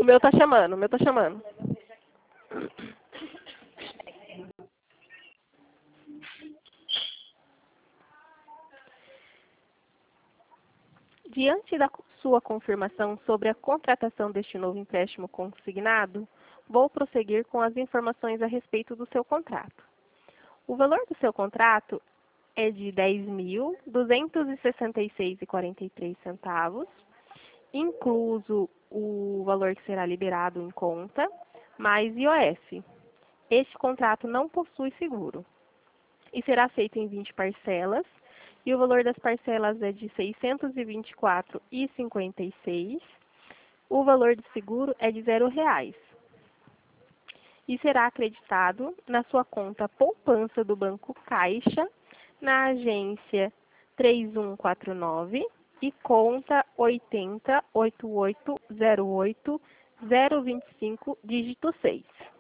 meu tá chamando, o meu tá chamando. Diante da sua confirmação sobre a contratação deste novo empréstimo consignado, vou prosseguir com as informações a respeito do seu contrato. O valor do seu contrato é de R$ 10.266,43, incluso o valor que será liberado em conta, mais IOF. Este contrato não possui seguro e será feito em 20 parcelas, e o valor das parcelas é de R$ 624,56. O valor do seguro é de R$ 0 e será acreditado na sua conta poupança do Banco Caixa, na agência 3149 e conta 808808 025, dígito 6.